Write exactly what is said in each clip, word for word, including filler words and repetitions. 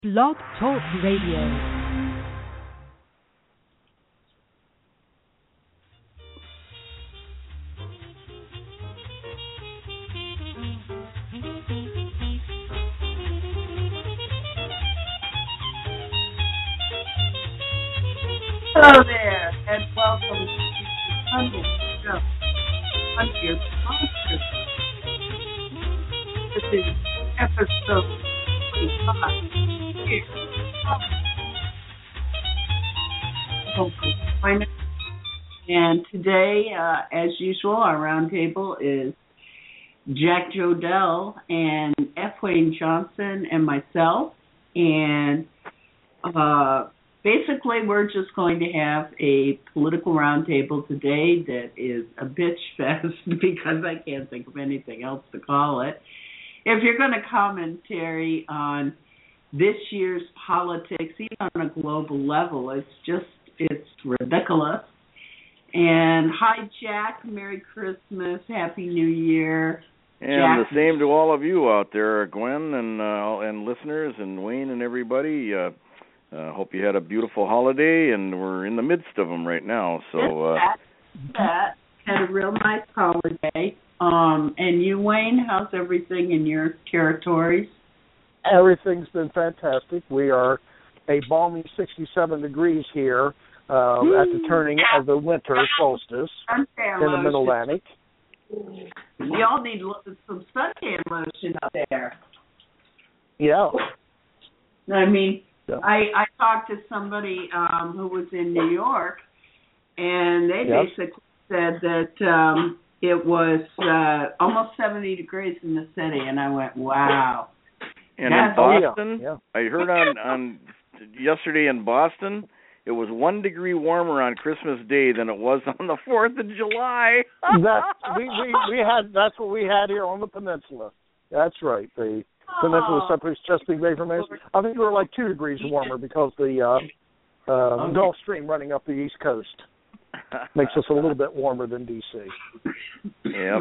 Blog Talk Radio. Hello there, and welcome to Sunday Show. I'm your sponsor. This is episode twenty-five. Here. And today, uh, as usual, our roundtable is Jack Jodell and F. Wayne Johnson and myself. And uh, basically, we're just going to have a political roundtable today that is a bitch fest because I can't think of anything else to call it. If you're going to commentary on this year's politics, even on a global level, it's just, it's ridiculous. And hi, Jack. Merry Christmas. Happy New Year. And Jack. The same to all of you out there, Gwen, and uh, and listeners, and Wayne, and everybody. Uh, uh, hope you had a beautiful holiday, and we're in the midst of them right now. So uh, that, that had a real nice holiday. Um, and you, Wayne, how's everything in your territories? Everything's been fantastic. We are a balmy sixty-seven degrees here uh, at the turning of the winter solstice in the Mid-Atlantic. Y'all need some suntan lotion up there. Yeah. I mean, yeah. I, I talked to somebody um, who was in New York, and they yes. basically said that um, it was uh, almost seventy degrees in the city, and I went, wow. And That's, in Boston, yeah. I heard on, on yesterday in Boston, it was one degree warmer on Christmas Day than it was on the Fourth of July. that's we, we we had that's what we had here on the peninsula. That's right. The oh. peninsula separates Chesapeake Bay from Mason. I think we were like two degrees warmer because the uh, uh, okay. Gulf Stream running up the East Coast makes us a little bit warmer than D C. Yep.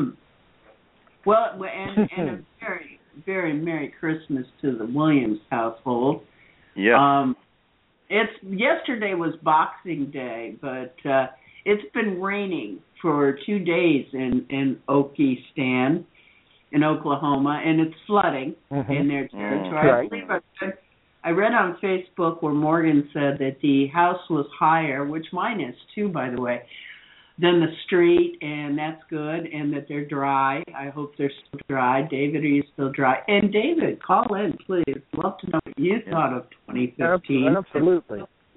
Well, and, and a very, very Merry Christmas to the Williams household. Yeah. Um, it's yesterday was Boxing Day, but uh, it's been raining for two days in in Okiestan, in Oklahoma, and it's flooding mm-hmm. in their territory. Mm-hmm. I believe I, I read on Facebook where Morgan said that the house was higher, which mine is too, by the way, than the street, and that's good, and that they're dry. I hope they're still dry. David, are you still dry? And David, call in, please. Love to know what you yeah. thought of twenty fifteen. Absolutely.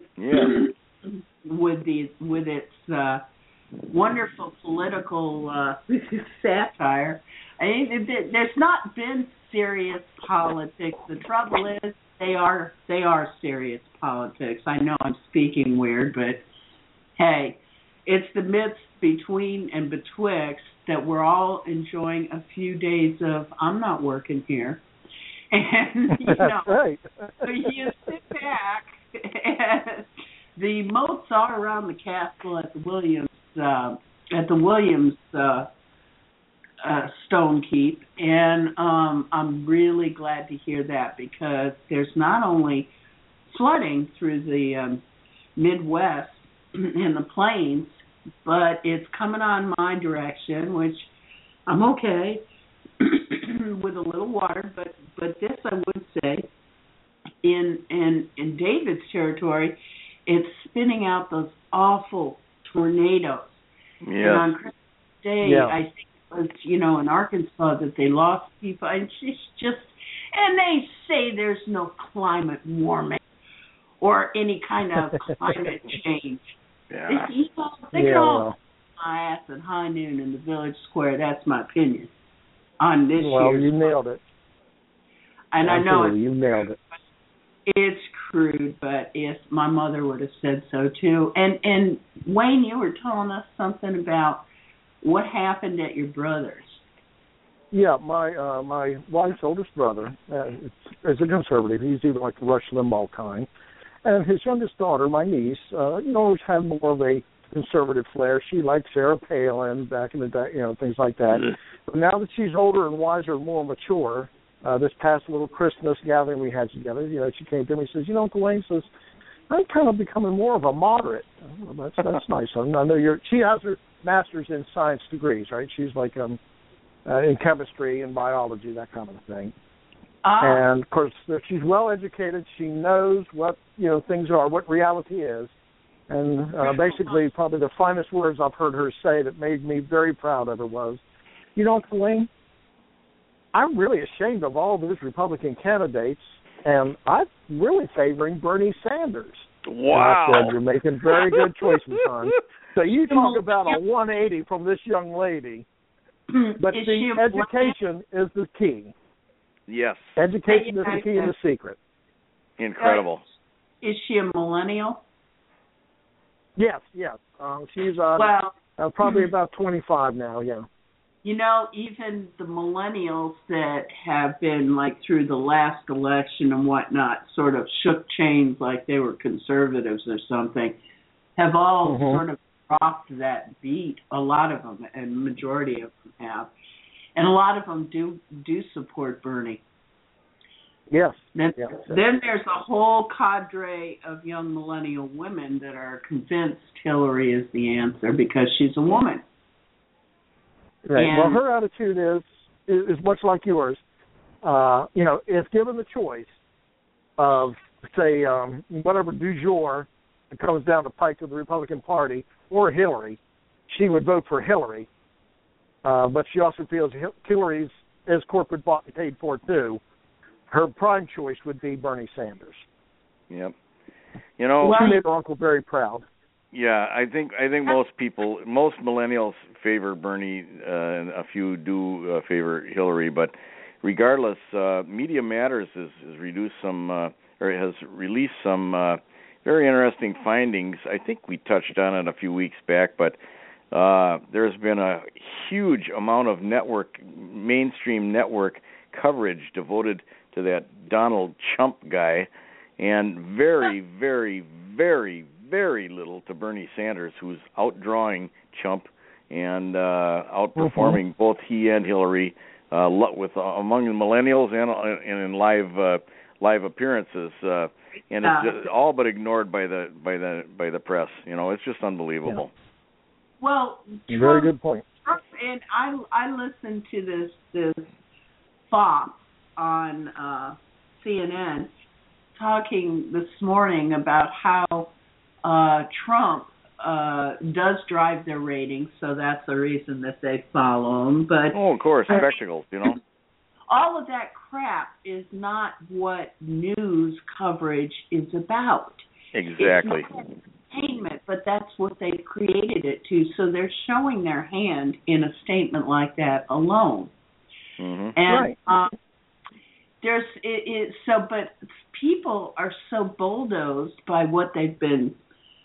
Yeah. with the with its uh, wonderful political uh, satire. I mean, there's not been serious politics. The trouble is they are they are serious politics. I know I'm speaking weird, but hey. It's the midst between and betwixt that we're all enjoying a few days of, I'm not working here. And, you know, That's right. you sit back, and the moats are around the castle at the Williams, uh, at the Williams uh, uh, Stone Keep. And um, I'm really glad to hear that because there's not only flooding through the um, Midwest, in the plains, but it's coming on my direction, which I'm okay with a little water. But but this I would say, in in in David's territory, it's spinning out those awful tornadoes. Yes. And on Christmas Day, yeah. I think it was you know in Arkansas that they lost people, and it's just and they say there's no climate warming or any kind of climate change. Yeah. You know, they yeah. can all my ass at high noon in the village square. That's my opinion on this well, year's. you nailed it. And Absolutely, I know it's, you nailed it. It's crude, but if my mother would have said so too. And and Wayne, you were telling us something about what happened at your brother's. Yeah, my uh, my wife's oldest brother uh, is a conservative. He's either like the Rush Limbaugh kind. And his youngest daughter, my niece, uh, you know, always had more of a conservative flair. She liked Sarah Palin back in the day, you know, things like that. Mm-hmm. But now that she's older and wiser and more mature, uh, this past little Christmas gathering we had together, you know, she came to me and says, you know, Uncle Wayne says, I'm kind of becoming more of a moderate. Well, that's that's nice. I know you're. She has her master's in science degrees, right? She's like um, uh, in chemistry and biology, that kind of thing. Uh, and of course, she's well educated. She knows what you know things are, what reality is, and uh, basically, probably the finest words I've heard her say that made me very proud of her was, you know, Uncle Wayne, I'm really ashamed of all those Republican candidates. And I'm really favoring Bernie Sanders. Wow. And I said, you're making very good choices, hon. So you talk about a one eighty from this young lady. But is the education is the key. Yes. Education is the key and the secret. Incredible. Is she a millennial? Yes, yes. Um, she's uh, well, uh, probably about twenty-five now, yeah. You know, even the millennials that have been, like, through the last election and whatnot, sort of shook chains like they were conservatives or something, have all mm-hmm. sort of dropped that beat. A lot of them, and majority of them have. And a lot of them do do support Bernie. Yes. Then, yes. then there's a whole cadre of young millennial women that are convinced Hillary is the answer because she's a woman. Right. And, well, her attitude is, is is much like yours. Uh, you know, if given the choice of, say, um, whatever du jour that comes down the pike of the Republican Party or Hillary, she would vote for Hillary. Uh, but she also feels Hillary's is corporate bought and paid for too. Her prime choice would be Bernie Sanders. Yep. You know, she made her uncle very proud. Yeah, I think I think most people, most millennials favor Bernie, uh, and a few do uh, favor Hillary. But regardless, uh, Media Matters has, has reduced some, uh, or has released some uh, very interesting findings. I think we touched on it a few weeks back, but uh, there's been a huge amount of network, mainstream network coverage devoted to that Donald Trump guy, and very, very, very, very little to Bernie Sanders, who's outdrawing Trump and uh, outperforming mm-hmm. both he and Hillary uh, with uh, among the millennials and, uh, and in live uh, live appearances, uh, and it's just all but ignored by the by the by the press. You know, it's just unbelievable. Yeah. Well, Trump, very good point. Trump, and I I listened to this this Fox on uh, C N N talking this morning about how uh, Trump uh, does drive their ratings, so that's the reason that they follow him. But oh, of course, spectacles, you know. All of that crap is not what news coverage is about. Exactly. It's not entertainment, but that's what they created it to. So they're showing their hand in a statement like that alone. Mm-hmm. And right. um, there's it, it, so, but people are so bulldozed by what they've been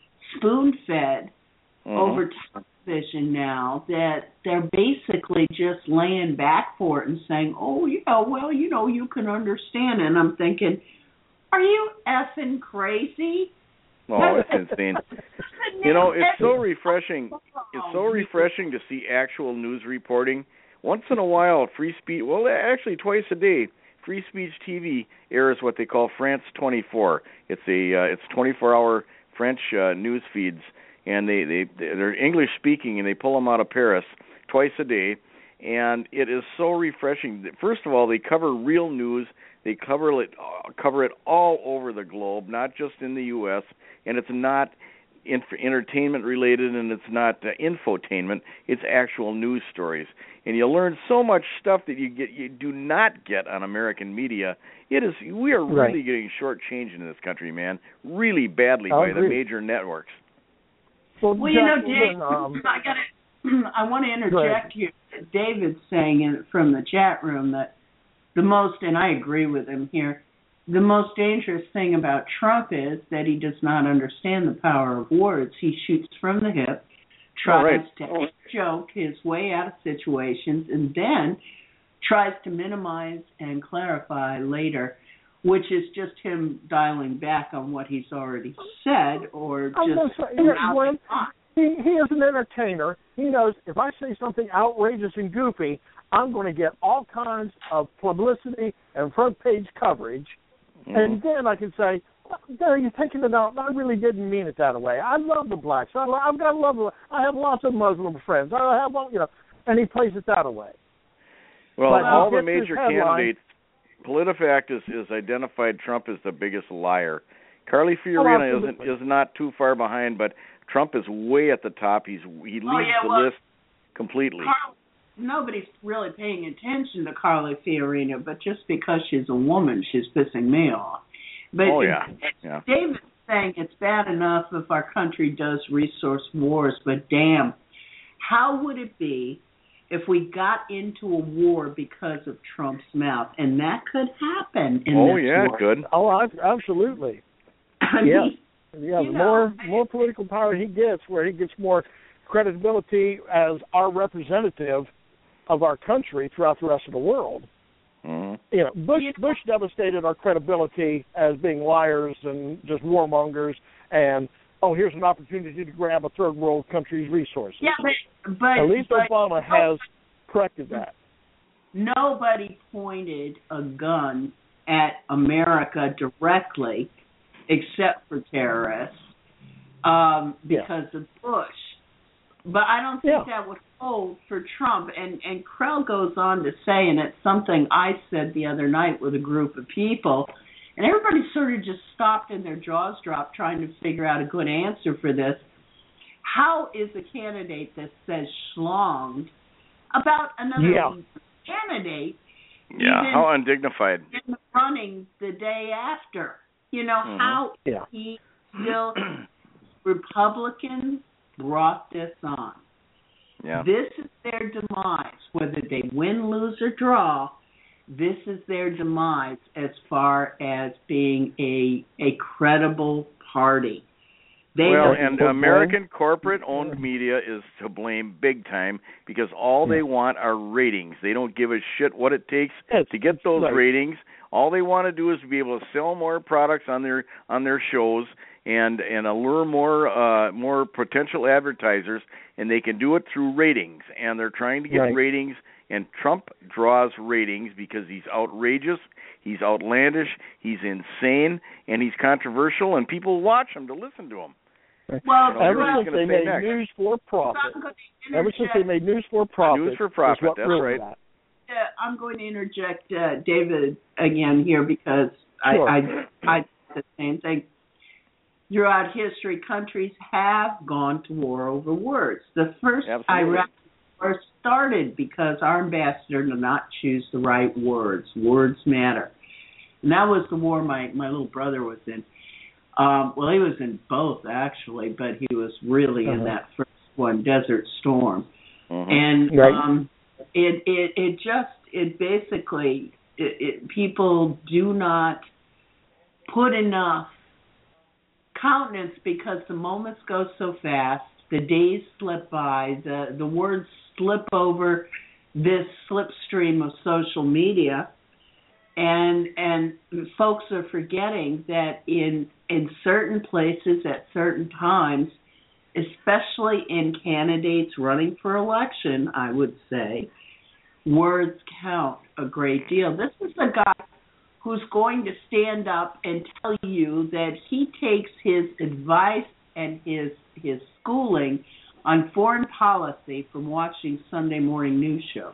spoon-fed mm-hmm. over television now that they're basically just laying back for it and saying, "Oh, you know, well, you know, you can understand." And I'm thinking, are you effing crazy? Oh, it's insane. You know, it's so refreshing. It's so refreshing to see actual news reporting. Once in a while, free speech, well, actually twice a day, Free Speech T V airs what they call France twenty-four. It's a uh, it's twenty-four hour French uh, news feeds, and they, they, they're English speaking, and they pull them out of Paris twice a day, and it is so refreshing. First of all, they cover real news. They cover it, uh, cover it all over the globe, not just in the U S, and it's not inf- entertainment related, and it's not uh, infotainment. It's actual news stories, and you learn so much stuff that you get you do not get on American media. It is we are really right. getting shortchanged in this country, man, really badly I'll by agree. the major networks. Well, well you know, Dave, um, I got I want to interject here. David's saying in, from the chat room that the most, and I agree with him here, the most dangerous thing about Trump is that he does not understand the power of words. He shoots from the hip, tries oh, right. to oh. joke his way out of situations, and then tries to minimize and clarify later, which is just him dialing back on what he's already said or just say, when, he, he is an entertainer. He knows if I say something outrageous and goofy, I'm going to get all kinds of publicity and front page coverage, mm-hmm. and then I can say, well, you're taking it out. I really didn't mean it that way. I love the blacks. I, I've got a love. I have lots of Muslim friends. I have, you know, and he plays it that way. Well, but all the major candidates, PolitiFact is, is identified Trump as the biggest liar. Carly Fiorina oh, isn't is not too far behind, but Trump is way at the top. He's he leads oh, yeah, the well, list completely. Carl, nobody's really paying attention to Carly Fiorina, but just because she's a woman, she's pissing me off. But oh yeah, yeah. David's saying it's bad enough if our country does resource wars, but damn, how would it be if we got into a war because of Trump's mouth? And that could happen in oh this yeah, war. it could. Oh, absolutely. I yeah, mean, yeah. The you more know, more political power he gets, where he gets more credibility as our representative of our country throughout the rest of the world. Mm-hmm. You know, Bush Bush devastated our credibility as being liars and just warmongers, and oh, here's an opportunity to grab a third world country's resources. Yeah, but, but at least but, Obama has corrected that. Nobody pointed a gun at America directly, except for terrorists, um, because yeah. of Bush. But I don't think yeah. that was hold for Trump. And, and Krell goes on to say, and it's something I said the other night with a group of people, and everybody sort of just stopped and their jaws dropped trying to figure out a good answer for this. How is a candidate that says schlonged about another yeah. candidate yeah, how undignified. in the running the day after? You know, mm-hmm. how yeah. he still, Republicans brought this on. Yeah. This is their demise, whether they win, lose, or draw. This is their demise as far as being a a credible party. They well, and American corporate-owned media is to blame big time because all they want are ratings. They don't give a shit what it takes yes, to get those right. ratings. All they want to do is be able to sell more products on their on their shows and and allure more uh, more potential advertisers, and they can do it through ratings. And they're trying to get right. ratings, and Trump draws ratings because he's outrageous, he's outlandish, he's insane, and he's controversial, and people watch him to listen to him. Well, you know, ever well, since they made next. news for profit, ever since they made news for profit, news for profit. What that's really right. That. Uh, I'm going to interject uh, David again here because sure. I, I I the same thing. Throughout history, countries have gone to war over words. The first Absolutely. Iraq war started because our ambassador did not choose the right words. Words matter, and that was the war my my little brother was in. Um, well, he was in both actually, but he was really uh-huh. in that first one, Desert Storm, uh-huh. and right. um, it it it just it basically it, it, people do not put enough countenance because the moments go so fast, the days slip by, the the words slip over this slipstream of social media, and and folks are forgetting that in in certain places at certain times, especially in candidates running for election, I would say, words count a great deal. This is a guy who's going to stand up and tell you that he takes his advice and his his schooling on foreign policy from watching Sunday morning news shows.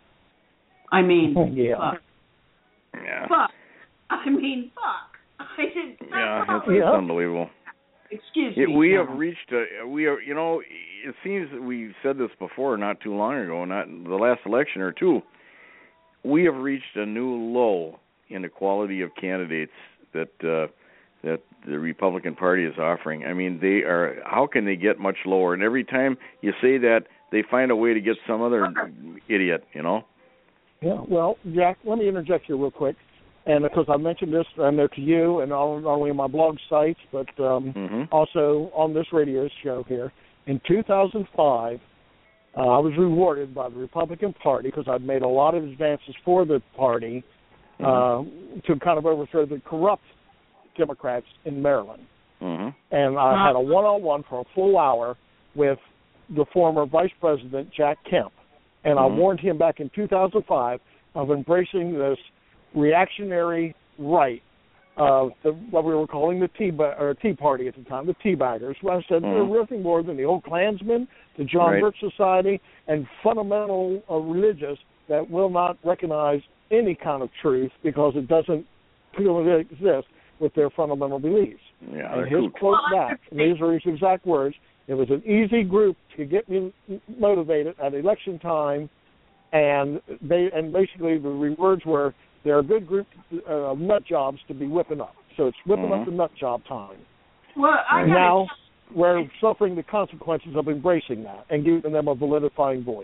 I mean, yeah. fuck. Yeah. Fuck. I mean, fuck. I did. Yeah, it's, yeah. it's unbelievable. Excuse it, me. we John. have reached a we are you know it seems that we said this before not too long ago, not the last election or two. We have reached a new low in the quality of candidates that uh, that the Republican Party is offering. I mean, they are. How can they get much lower? And every time you say that, they find a way to get some other idiot. You know. Yeah. Well, Jack, let me interject here real quick, and because I mentioned this, I know to you, and not only on my blog sites, but um, mm-hmm. also on this radio show here. In two thousand five, uh, I was rewarded by the Republican Party because I'd made a lot of advances for the party. Mm-hmm. Uh, to kind of overthrow the corrupt Democrats in Maryland. Mm-hmm. And I had a one-on-one for a full hour with the former Vice President, Jack Kemp. And mm-hmm. I warned him back in two thousand five of embracing this reactionary right of the, what we were calling the Tea, or Tea Party at the time, the Tea Baggers. Well, I said mm-hmm. they're nothing more than the old Klansmen, the John right. Birch Society, and fundamental uh, religious that will not recognize any kind of truth because it doesn't really exist with their fundamental beliefs. Yeah, and his cool. quote back, and these are his exact words, it was an easy group to get me motivated at election time, and they and basically the words were, they're a good group of nut jobs to be whipping up. So it's whipping mm-hmm. up the nut job time. Well, I and now we're suffering the consequences of embracing that and giving them a validifying voice.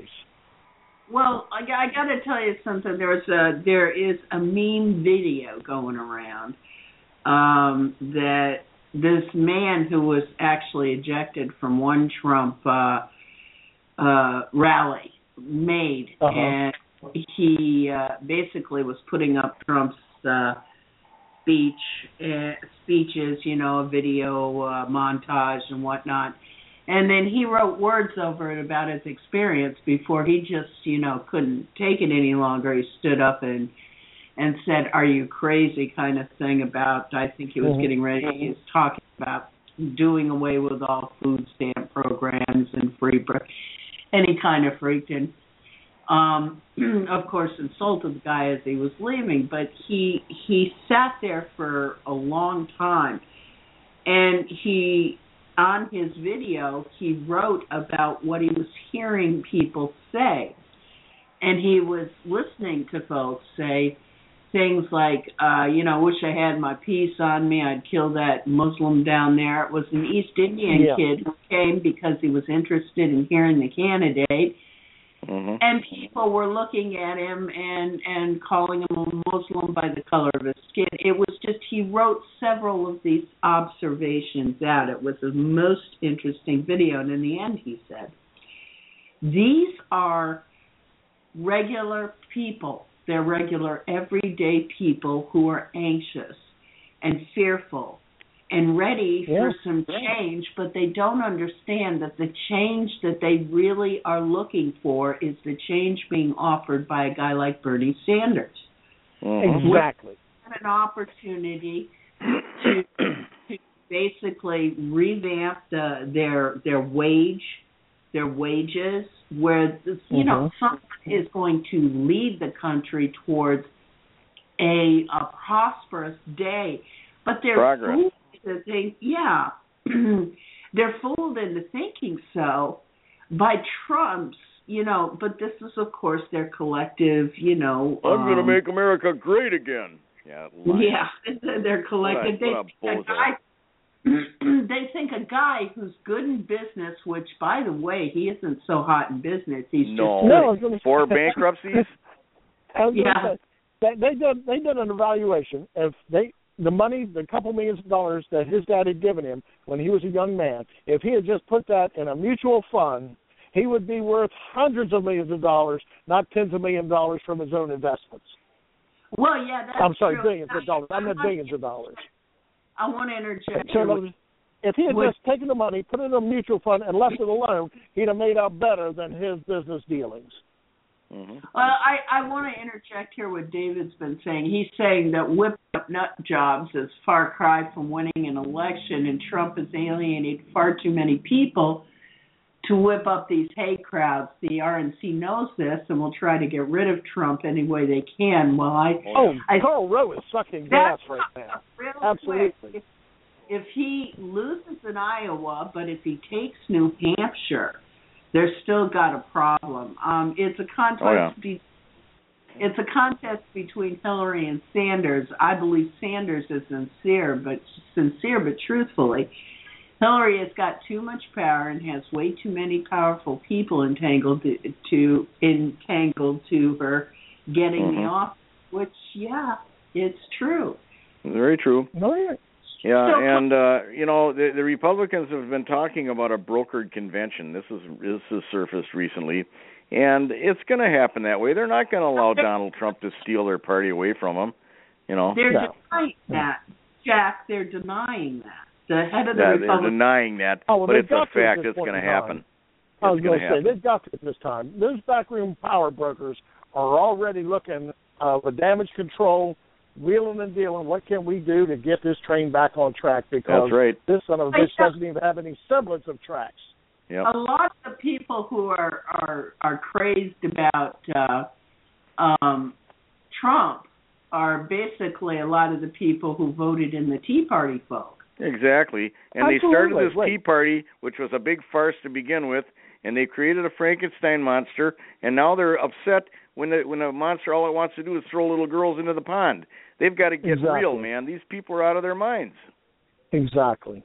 Well, I, I got to tell you something. There's a there is a meme video going around um, that this man who was actually ejected from one Trump uh, uh, rally made, uh-huh. and he uh, basically was putting up Trump's uh, speech uh, speeches, you know, a video uh, montage and whatnot. And then he wrote words over it about his experience before he just, you know, couldn't take it any longer. He stood up and and said, "Are you crazy?" kind of thing about, I think he was mm-hmm. getting ready, he was talking about doing away with all food stamp programs and free, and he kind of freaked and, um, of course, insulted the guy as he was leaving. But he he sat there for a long time, and he... on his video, he wrote about what he was hearing people say. And he was listening to folks say things like, uh, you know, I wish I had my piece on me. I'd kill that Muslim down there. It was an East Indian yeah. kid who came because he was interested in hearing the candidate. Mm-hmm. And people were looking at him and, and calling him a Muslim by the color of his skin. It was just, he wrote several of these observations out. It was the most interesting video. And in the end, he said, these are regular people. They're regular, everyday people who are anxious and fearful and ready yeah. for some change, but they don't understand that the change that they really are looking for is the change being offered by a guy like Bernie Sanders. Mm-hmm. Exactly. We have an opportunity to, to basically revamp the, their their wage, their wages, where you mm-hmm. know someone is going to lead the country towards a, a prosperous day, but they're Progress. fooled that they yeah they're fooled into thinking so by Trump's, you know, but this is of course their collective, you know. I'm um, going to make America great again. Yeah, yeah, their collective. What a, they, what a a guy, they think a guy who's good in business, which by the way, he isn't so hot in business. He's no, just no four bankruptcies. yeah, they, they did they did an evaluation. If they the money, the couple millions of dollars that his dad had given him when he was a young man, if he had just put that in a mutual fund, he would be worth hundreds of millions of dollars, not tens of millions of dollars from his own investments. Well, yeah, that's I'm sorry, true. billions of dollars. I meant billions of dollars. I want to interject. So here. if he had With, just taken the money, put it in a mutual fund, and left it alone, he'd have made out better than his business dealings. Mm-hmm. Well, I, I want to interject here what David's been saying. He's saying that whipping up nut jobs is far cry from winning an election, and Trump has alienated far too many people to whip up these hate crowds. The R N C knows this and will try to get rid of Trump any way they can. Well, I oh, I, Karl Rove is sucking gas right now. Absolutely. Quick. If, if he loses in Iowa, but if he takes New Hampshire, they're still got a problem. Um, it's a contest. Oh, yeah. be, it's a contest between Hillary and Sanders. I believe Sanders is sincere, but sincere, but truthfully, Hillary has got too much power and has way too many powerful people entangled to, to entangled to her getting mm-hmm. the office. Which, yeah, it's true. Very true. No, yeah. Yeah, so, and uh, you know the, the Republicans have been talking about a brokered convention. This is this has surfaced recently, and it's going to happen that way. They're not going to allow Donald Trump to steal their party away from them. You know, they're no. denying that, Jack. They're denying that. The head of the yeah, Republican they're denying that, oh, well, but it's a got to fact. this It's going to point in happen. time. I was going to say, they've got to at this time. Those backroom power brokers are already looking uh, with damage control, wheeling and dealing. What can we do to get this train back on track? Because That's right. this son of a bitch doesn't even have any semblance of tracks. Yep. A lot of the people who are are, are crazed about uh, um, Trump are basically a lot of the people who voted in the Tea Party folk. Exactly. And Absolutely. they started this right. Tea Party, which was a big farce to begin with, and they created a Frankenstein monster, and now they're upset when the, when a monster, all it wants to do is throw little girls into the pond. They've got to get Exactly. real, man. These people are out of their minds. Exactly.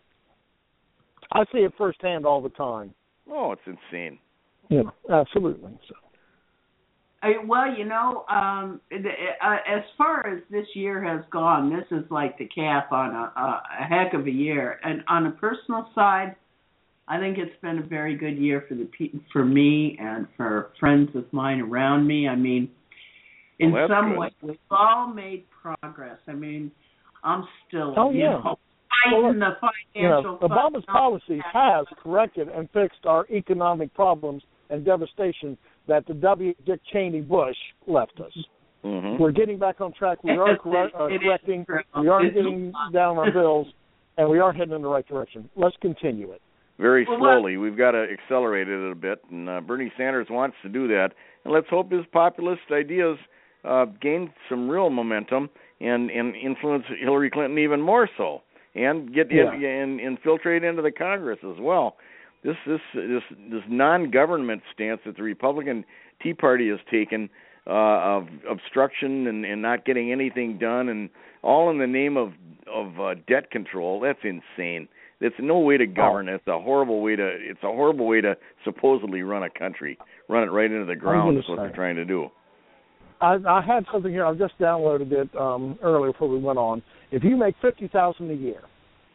I see it firsthand all the time. Oh, it's insane. Yeah, absolutely. So. I, well, you know, um, the, uh, as far as this year has gone, this is like the cap on a, a, a heck of a year. And on a personal side, I think it's been a very good year for the for me and for friends of mine around me. I mean, in well, some good. ways, we've all made progress. I mean, I'm still, Oh, you yeah. know, fighting well, the you know, financial. Obama's policies has corrected and fixed our economic problems and devastation that the W. Dick Cheney Bush left us. Mm-hmm. We're getting back on track. We are correct, uh, correcting. We are getting down our bills, and we are heading in the right direction. Let's continue it. Very well, slowly. We've got to accelerate it a bit, and uh, Bernie Sanders wants to do that. And let's hope his populist ideas uh, gain some real momentum and, and influence Hillary Clinton even more so, and get yeah. in, and infiltrate into the Congress as well. This this this this non-government stance that the Republican Tea Party has taken uh, of obstruction and, and not getting anything done, and all in the name of of uh, debt control. That's insane. It's no way to govern. Oh. It's a horrible way to. It's a horrible way to supposedly run a country. Run it right into the ground is what they're trying to do. I, I had something here. I just downloaded it um, earlier before we went on. If you make fifty thousand a year,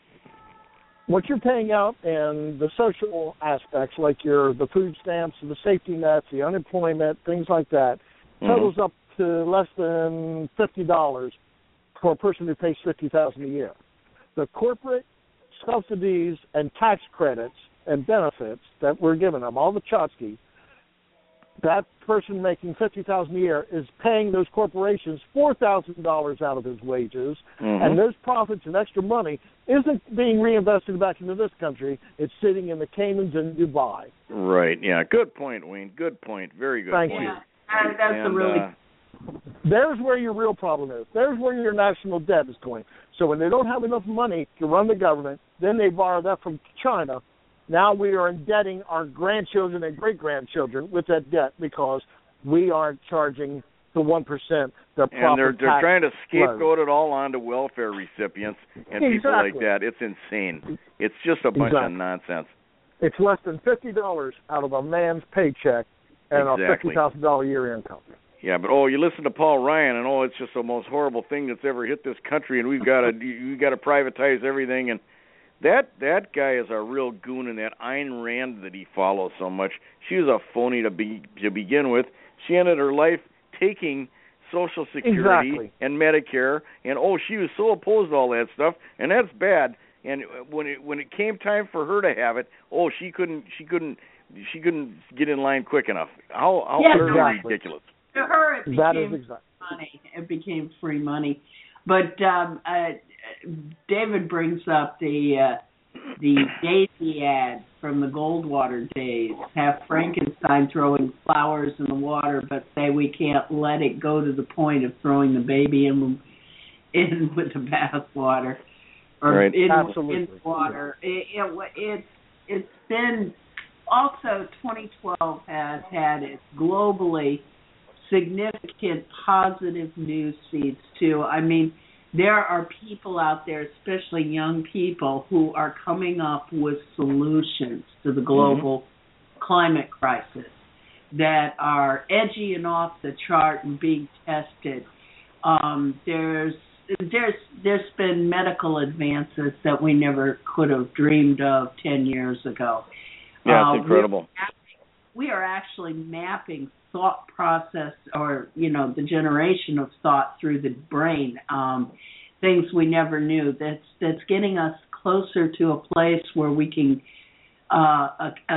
what you're paying out in the social aspects, like your the food stamps, the safety nets, the unemployment, things like that, Mm-hmm. totals up to less than fifty dollars for a person who pays fifty thousand a year. The corporate subsidies and tax credits and benefits that we're giving them, all the tchotchkes, that person making fifty thousand dollars a year is paying those corporations four thousand dollars out of his wages, Mm-hmm. and those profits and extra money isn't being reinvested back into this country. It's sitting in the Caymans and Dubai. Right, yeah. Good point, Wayne. Good point. Very good Thank point. you. Yeah, and that's and, a really uh, There's where your real problem is. There's where your national debt is going. So when they don't have enough money to run the government, then they borrow that from China. Now we are indebting our grandchildren and great-grandchildren with that debt because we aren't charging the one percent the proper And they're they're tax trying to scapegoat load. it all onto welfare recipients and Exactly. people like that. It's insane. It's just a bunch Exactly. of nonsense. It's less than fifty dollars out of a man's paycheck and Exactly. a fifty thousand dollars a year income. Yeah, but oh, you listen to Paul Ryan, and oh, it's just the most horrible thing that's ever hit this country, and we've got to we got to privatize everything. And that that guy is a real goon, and that Ayn Rand that he follows so much, she was a phony to be to begin with. She ended her life taking Social Security Exactly. and Medicare, and oh, she was so opposed to all that stuff, and that's bad. And when it when it came time for her to have it, oh, she couldn't she couldn't she couldn't get in line quick enough. How how Yeah, utterly exactly. ridiculous. to her it That became is exactly. money. It became free money. But um, uh, David brings up the uh, the Daisy ad from the Goldwater days. Have Frankenstein throwing flowers in the water, but say we can't let it go to the point of throwing the baby in in with the bathwater or Right. in, Absolutely. in water. It, it, it's it's been also twenty twelve has had its globally significant positive news feeds too. I mean, there are people out there, especially young people, who are coming up with solutions to the global mm-hmm. climate crisis that are edgy and off the chart and being tested. Um, there's there's there's been medical advances that we never could have dreamed of ten years ago. Yeah, it's uh, incredible. We are actually mapping thought process, or you know, the generation of thought through the brain. Um, things we never knew. That's that's getting us closer to a place where we can uh, uh, uh,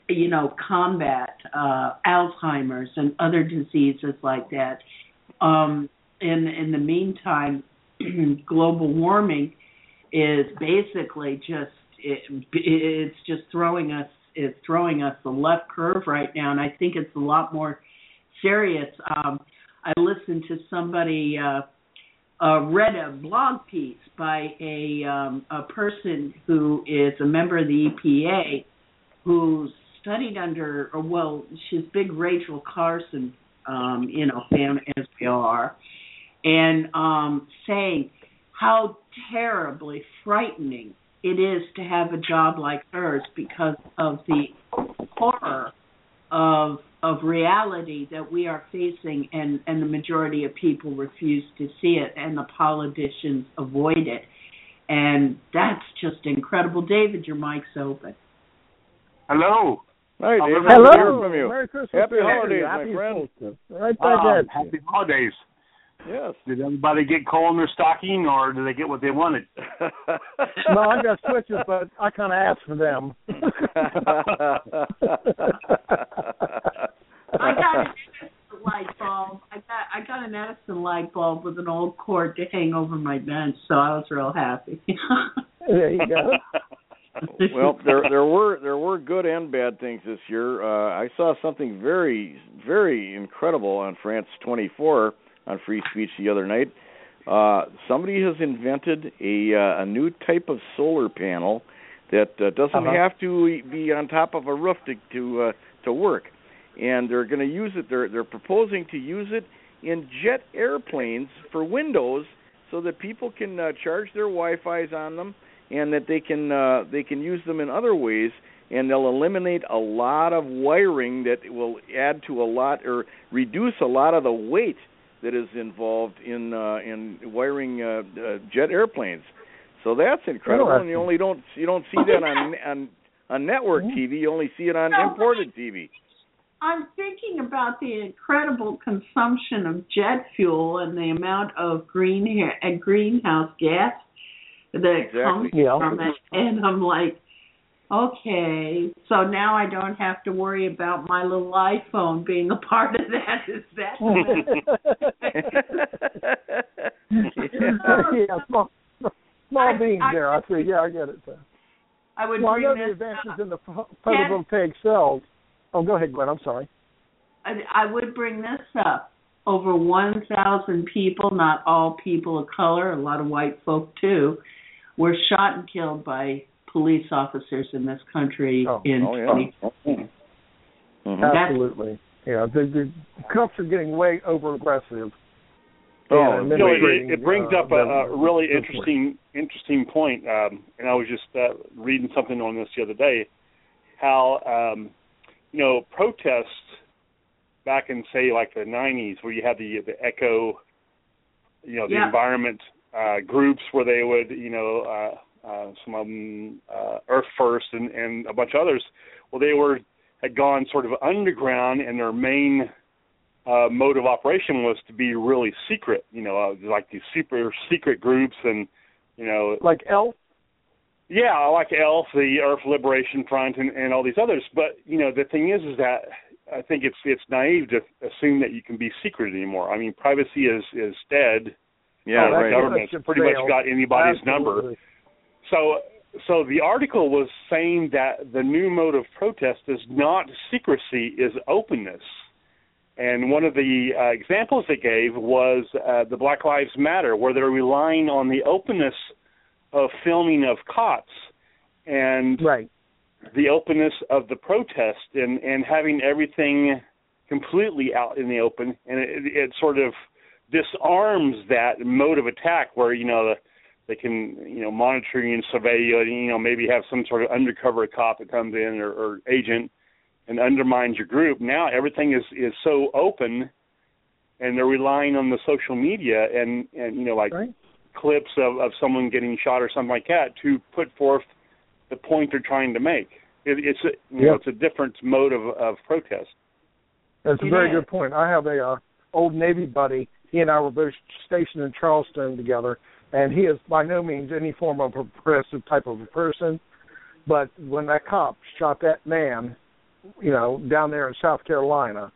you know, combat uh, Alzheimer's and other diseases like that. Um, in in the meantime, global warming is basically just it, it's just throwing us it's throwing us the left curve right now, and I think it's a lot more serious. Um, I listened to somebody uh, uh, read a blog piece by a um, a person who is a member of the E P A who studied under, or well, she's big Rachel Carson, um, you know, fan as we are, and um, saying how terribly frightening it is to have a job like hers because of the horror of of reality that we are facing, and, and the majority of people refuse to see it, and the politicians avoid it. And that's just incredible. David, your mic's open. Hello. Hi, David. Hello. Good to hear from you. Merry Christmas. Happy Happy holidays, Happy my friend. Right back Uh, at you. happy holidays. Yes. Did everybody get coal in their stocking, or did they get what they wanted? No, I got switches, but I kind of asked for them. I got an Edison light bulb. I got I got an Edison light bulb with an old cord to hang over my bench, so I was real happy. There you go. Well, there there were there were good and bad things this year. Uh, I saw something very very incredible on France twenty-four on free speech the other night. Uh, somebody has invented a uh, a new type of solar panel that uh, doesn't uh-huh. have to be on top of a roof to to uh, to work, and they're going to use it. They're they're proposing to use it in jet airplanes for windows, so that people can uh, charge their Wi-Fi's on them, and that they can uh, they can use them in other ways, and they'll eliminate a lot of wiring that will add to a lot or reduce a lot of the weight that is involved in uh, in wiring uh, uh, jet airplanes. So that's incredible, and you only don't you don't see that on on, on network T V. You only see it on imported T V. I'm thinking about the incredible consumption of jet fuel and the amount of green ha- uh, greenhouse gas that Exactly. comes Yeah. from it, and I'm like, okay, so now I don't have to worry about my little iPhone being a part of that. Is that Yeah, small, small I- beans I- there. I see. Yeah, I get it. Sir. I would Well, I bring know the this advances up. in the pho- photovoltaic cells. Oh, go ahead, Glenn. I'm sorry. I, I would bring this up. Over one thousand people, not all people of color, a lot of white folk too, were shot and killed by police officers in this country Oh. in Oh, yeah. twenty. Mhm. Absolutely. Yeah, the, the cops are getting way over aggressive. Oh, You know, it, it brings uh, up a, a the- really the- interesting interesting point, um, and I was just uh, reading something on this the other day. How um, you know protests back in say like the nineties, where you had the the eco, you know, the Yeah. environment uh, groups where they would, you know, uh, uh, some of them uh, Earth First and, and a bunch of others. Well, they were had gone sort of underground, and their main uh, mode of operation was to be really secret. You know, uh, like these super secret groups, and you know, Like ELF? yeah, like ELF, the Earth Liberation Front, and, and all these others. But you know, the thing is, is that I think it's it's naive to assume that you can be secret anymore. I mean, privacy is is dead. Yeah, Uh, right. The government's That's pretty much failed. got anybody's number. Absolutely. So, so the article was saying that the new mode of protest is not secrecy, is openness. And one of the uh, examples they gave was uh, the Black Lives Matter, where they're relying on the openness of filming of cops and Right. the openness of the protest, and, and having everything completely out in the open. And it, it sort of disarms that mode of attack where, you know, the, they can, you know, monitor you and survey you, and, you know, maybe have some sort of undercover cop that comes in, or, or agent, and undermines your group. Now everything is, is so open, and they're relying on the social media and, and you know, like Right. clips of, of someone getting shot or something like that to put forth the point they're trying to make. It, it's a, you Yeah. know, it's a different mode of, of protest. That's a It very is. good point. I have a uh, old Navy buddy. He and I were both stationed in Charleston together, and he is by no means any form of a progressive type of a person. But when that cop shot that man, you know, down there in South Carolina.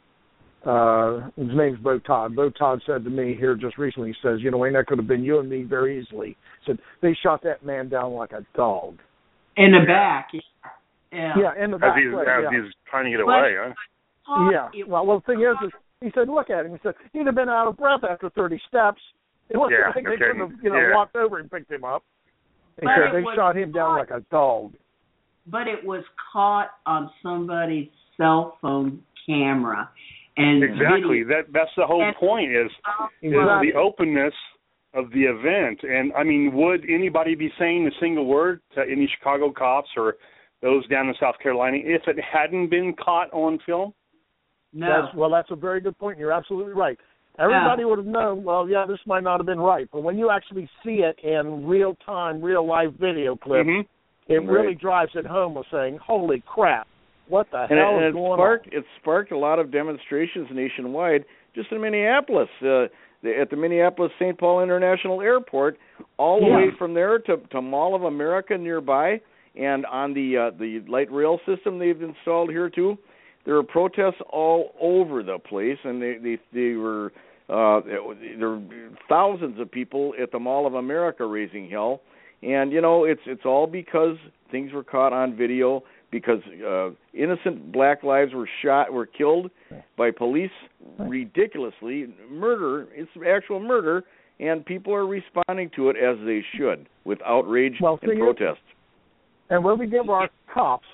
Uh, his name's Bo Todd. Bo Todd said to me here just recently, he says, you know, Wayne, that could have been you and me very easily. He said, they shot that man down like a dog. In the back. Yeah. Yeah, in the back. As he's, right, as yeah. he's trying to get But, away, huh? Yeah. Well, well, the thing is, is, he said, look at him. He said, he'd have been out of breath after thirty steps. It wasn't Yeah, like they okay. couldn't have, you know, Yeah. walked over and picked him up. He But said it they was shot him down caught. like a dog. But it was caught on somebody's cell phone camera. And Exactly. video. That that's the whole And- point is is Exactly. the openness of the event. And I mean, would anybody be saying a single word to any Chicago cops or those down in South Carolina if it hadn't been caught on film? No. That's, well, that's a very good point. You're absolutely right. Everybody Yeah. would have known, well, yeah, this might not have been right. But when you actually see it in real time, real life video clip, Mm-hmm. it Right. really drives it home of saying, holy crap, what the And, hell it, is and it going sparked on? it sparked a lot of demonstrations nationwide, just in Minneapolis, uh, the, at the Minneapolis Saint Paul International Airport, all the Yeah. way from there to, to Mall of America nearby, and on the uh, the light rail system they've installed here too. There were protests all over the place, and they they, they were uh, there were thousands of people at the Mall of America raising hell. And you know, it's it's all because things were caught on video, because uh, innocent black lives were shot, were killed by police ridiculously. Murder, it's actual murder, and people are responding to it as they should, with outrage Well, and see, protest. And when we give our cops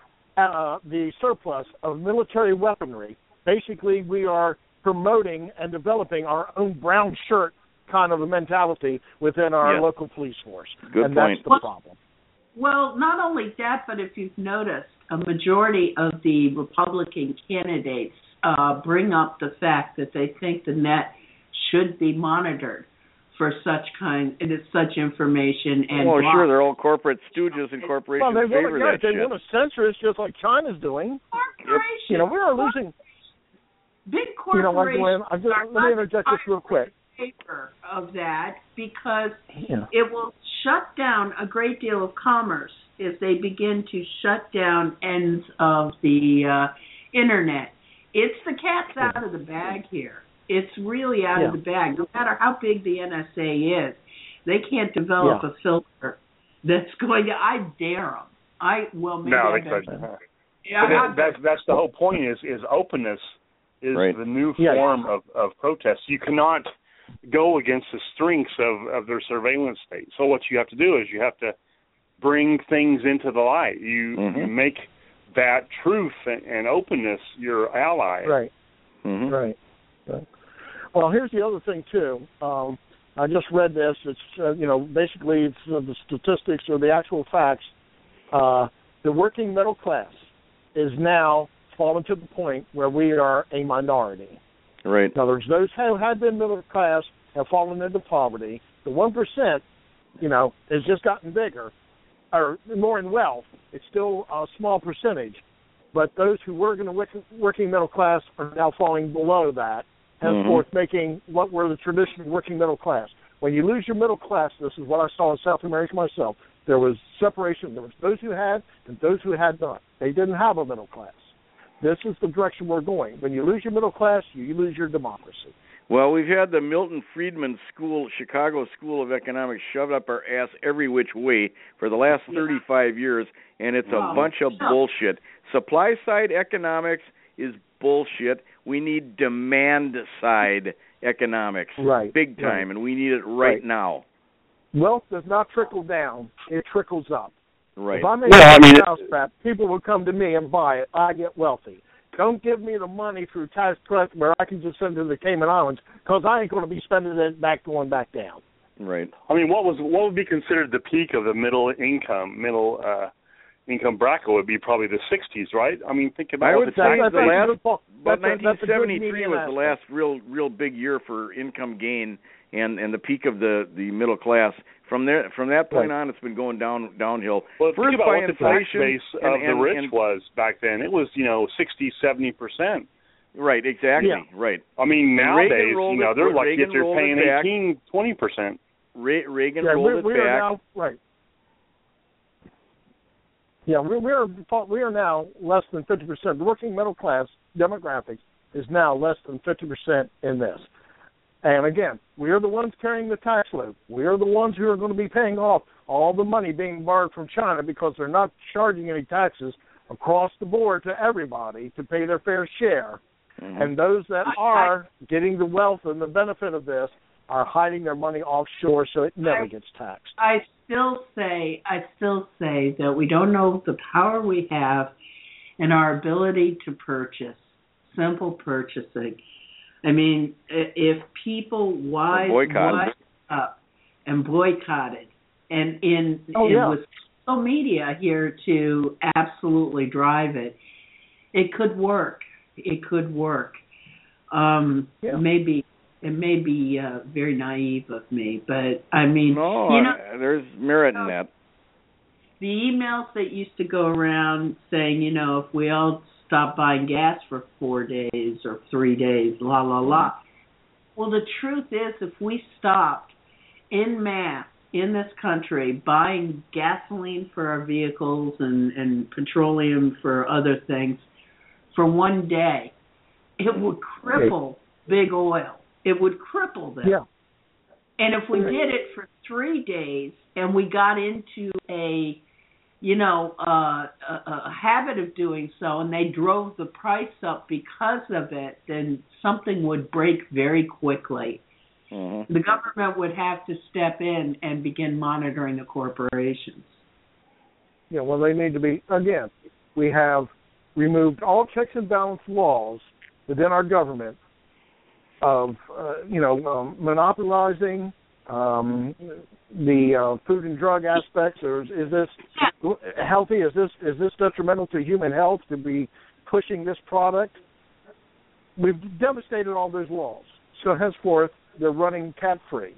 uh, the surplus of military weaponry, basically we are promoting and developing our own brown shirt kind of a mentality within our Yeah. local police force. Good and point. that's the Well, problem. Well, not only that, but if you've noticed, a majority of the Republican candidates uh, bring up the fact that they think the net should be monitored for such kind, it is such information and. Oh, blocked. sure, they're all corporate stooges and corporations Well, they favor want, yeah, that they shit. want to censor us just like China's doing. Corporations. You know, we are losing. Big You know, like, corporations. Glenn, I'm just, are let me interject this real quick. favor of that because Yeah. it will shut down a great deal of commerce if they begin to shut down ends of the uh, internet. It's the cat's out of the bag here. It's really out Yeah. of the bag. No matter how big the N S A is, they can't develop Yeah. a filter that's going to. I dare them. I well maybe. No, I they better- couldn't. Yeah, But I- that, that's that's the whole point is is openness is Right. the new Yeah. form of, of protest. You cannot go against the strengths of, of their surveillance state. So what you have to do is you have to bring things into the light. You, Mhm. you make that truth and, and openness your ally. Right. Mhm. Right. Right. Well, here's the other thing too. Um, I just read this. It's uh, you know basically it's uh, the statistics or the actual facts. Uh, the working middle class is now fallen to the point where we are a minority. Right. In other words, those who had been middle class have fallen into poverty. The one percent, you know, has just gotten bigger, or more in wealth. It's still a small percentage, but those who were going to work, working middle class are now falling below that, henceforth Mm-hmm. making what were the traditional working middle class. When you lose your middle class, this is what I saw in South America myself. There was separation. There was those who had and those who had not. They didn't have a middle class. This is the direction we're going. When you lose your middle class, you lose your democracy. Well, we've had the Milton Friedman School, Chicago School of Economics, shoved up our ass every which way for the last thirty-five years, and it's a Wow. bunch of Yeah. bullshit. Supply side economics is bullshit. We need demand side economics, Right. big time, Right. and we need it right, Right. now. Wealth does not trickle down; it trickles up. Right. If I make Well, I a mean, mousetrap, people will come to me and buy it. I get wealthy. Don't give me the money through tax credit where I can just send it to the Cayman Islands because I ain't going to be spending it back going back down. Right. I mean, what was what would be considered the peak of the middle income middle uh, income bracket would be probably the sixties, right? I mean, think about I what would the say tax the rate- last- That's a- About that's a- nineteen that's a good seventy-three median was the aspect. last real, real big year for income gain and, and the peak of the, the middle class. From there, from that point Right. on, it's been going down downhill. Well, First think about by what the tax inflation base and- of the and- rich and- was back then. It was, you know, sixty, seventy percent. Right, exactly, Yeah. right. I mean, And nowadays, Reagan rolled you know, it- they're lucky Reagan if they're rolled it paying back. eighteen, twenty percent. Re- Reagan Yeah, rolled we, it we back. are now right. Yeah, we, we are we are now less than fifty percent. The working middle class demographic is now less than fifty percent in this. And again, we are the ones carrying the tax load. We are the ones who are going to be paying off all the money being borrowed from China because they're not charging any taxes across the board to everybody to pay their fair share. Mm-hmm. And those that are getting the wealth and the benefit of this are hiding their money offshore so it never I, gets taxed. I still say, I still say that we don't know the power we have and our ability to purchase, simple purchasing. I mean, if people wise, wise up and boycotted, and in, oh, in yeah. with social media here to absolutely drive it, it could work. It could work. Um, yeah. Maybe it may be uh, very naive of me, but I mean, no, you know, uh, there's merit in that. The emails that used to go around saying, you know, if we all stop buying gas for four days or three days, la, la, la. Well, the truth is, if we stopped en masse in this country buying gasoline for our vehicles and, and petroleum for other things for one day, it would cripple big oil. It would cripple them. Yeah. And if we did it for three days and we got into a you know, uh, a, a habit of doing so, and they drove the price up because of it, then something would break very quickly. Mm-hmm. The government would have to step in and begin monitoring the corporations. Yeah, well, they need to be, again, we have removed all checks and balance laws within our government of, uh, you know, um, monopolizing um, the uh, food and drug aspects, or is, is this healthy? Is this is this detrimental to human health to be pushing this product? We've devastated all those laws, so henceforth they're running cat-free.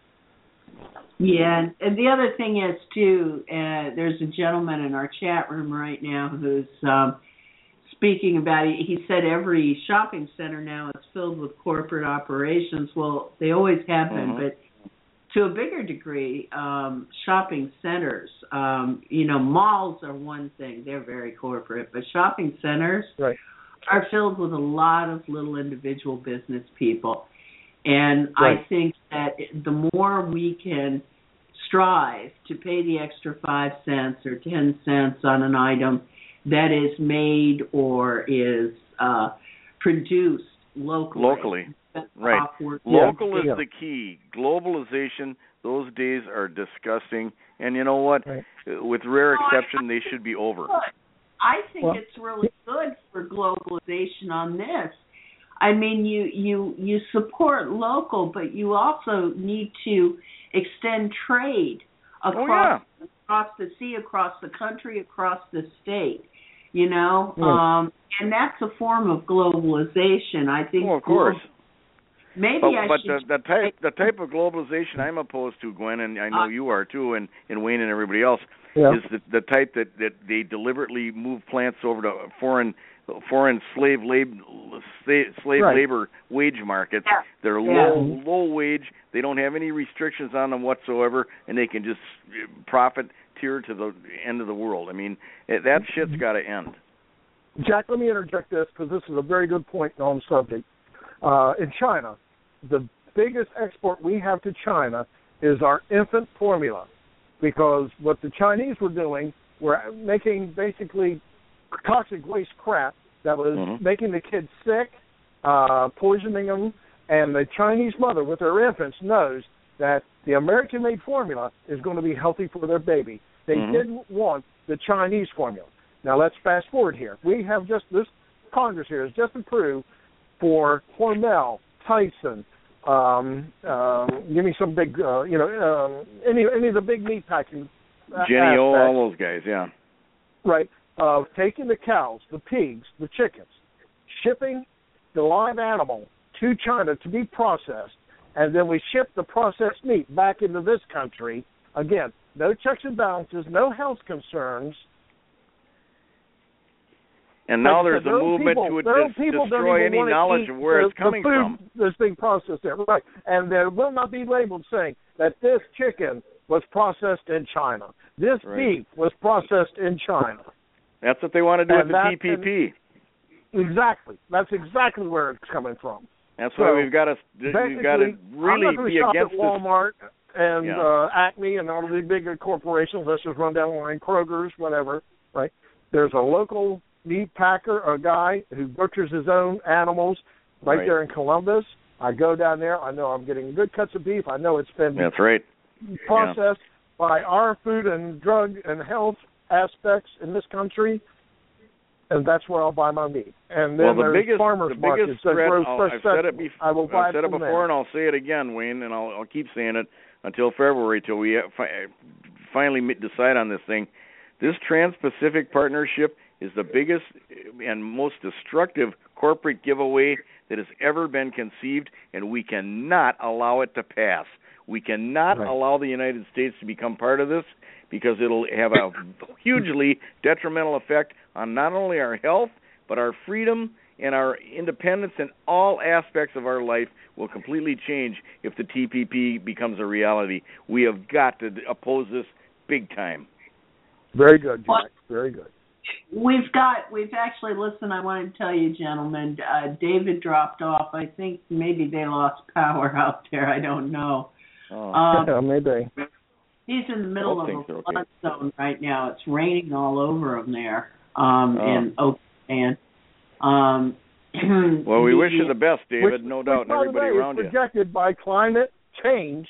Yeah, and the other thing is too, uh, there's a gentleman in our chat room right now who's um, speaking about it. He said every shopping center now is filled with corporate operations. Well, they always have been, mm-hmm. but to a bigger degree, um, shopping centers, um, you know, malls are one thing. They're very corporate. But shopping centers right. are filled with a lot of little individual business people. And right. I think that the more we can strive to pay the extra five cents or ten cents on an item that is made or is uh, produced locally. Locally. Right. Local yeah. is yeah. the key. Globalization, those days are disgusting. And you know what? Right. With rare exception, they should be over. I think well, it's really good for globalization on this. I mean, you, you, you support local, but you also need to extend trade across, oh, yeah. across the sea, across the country, across the state. You know? Yeah. Um, and that's a form of globalization. I think. Oh, of course. Maybe but, I but should. But the, the type the type of globalization I'm opposed to, Gwen, and I know uh, you are too, and, and Wayne and everybody else, yeah. is the, the type that, that they deliberately move plants over to foreign foreign slave lab, slave right. labor wage markets. Yeah. They're yeah. low low wage. They don't have any restrictions on them whatsoever, and they can just profiteer to the end of the world. I mean, that shit's got to end. Jack, let me interject this because this is a very good point on the subject. Uh, in China, the biggest export we have to China is our infant formula, because what the Chinese were doing were making basically toxic waste crap that was mm-hmm. making the kids sick, uh, poisoning them, and the Chinese mother with her infants knows that the American-made formula is going to be healthy for their baby. They mm-hmm. didn't want the Chinese formula. Now let's fast forward here. We have just, this Congress here has just approved for Hormel, Tyson, um, uh, give me some big, uh, you know, uh, any any of the big meat packing. Jenny-O, all those guys, yeah. Right. Uh, taking the cows, the pigs, the chickens, shipping the live animal to China to be processed, and then we ship the processed meat back into this country. Again, no checks and balances, no health concerns. And now there's there a movement people, to dis- destroy any knowledge of where the, it's coming the food from. that's being processed there, right? And there will not be labeled saying that this chicken was processed in China. This right. beef was processed in China. That's what they want to do and with the T P P. Exactly. That's exactly where it's coming from. That's so why we've got to we've got to really I'm not be shop against at Walmart this. and yeah. uh, Acme and all of the bigger corporations. Let's just run down the line, Kroger's, whatever. Right? There's a local meat packer, a guy who butchers his own animals right, right. there in Columbus. I go down there. I know I'm getting good cuts of beef. I know it's been That's right. processed yeah. by our food and drug and health aspects in this country, and that's where I'll buy my meat. And then well, the there's biggest, farmers the biggest markets that threat, grow I'll, fresh I've said it, vegetables. bef- I will buy I've said it it from before, there. and I'll say it again, Wayne, and I'll, I'll keep saying it until February, till we fi- finally decide on this thing. This Trans-Pacific Partnership is the biggest and most destructive corporate giveaway that has ever been conceived, and we cannot allow it to pass. We cannot right. allow the United States to become part of this, because it'll have a hugely detrimental effect on not only our health, but our freedom and our independence, and all aspects of our life will completely change if the T P P becomes a reality. We have got to oppose this big time. Very good, Jack. Very good. We've got, we've actually, listen, I want to tell you, gentlemen, uh, David dropped off. I think maybe they lost power out there. I don't know. Oh. Um, yeah, maybe. He's in the middle of a so, flood okay. zone right now. It's raining all over him there um, oh. in Oakland. Um, well, we the, wish you the best, David, which, no doubt, which, and everybody way, around is you. projected by climate change,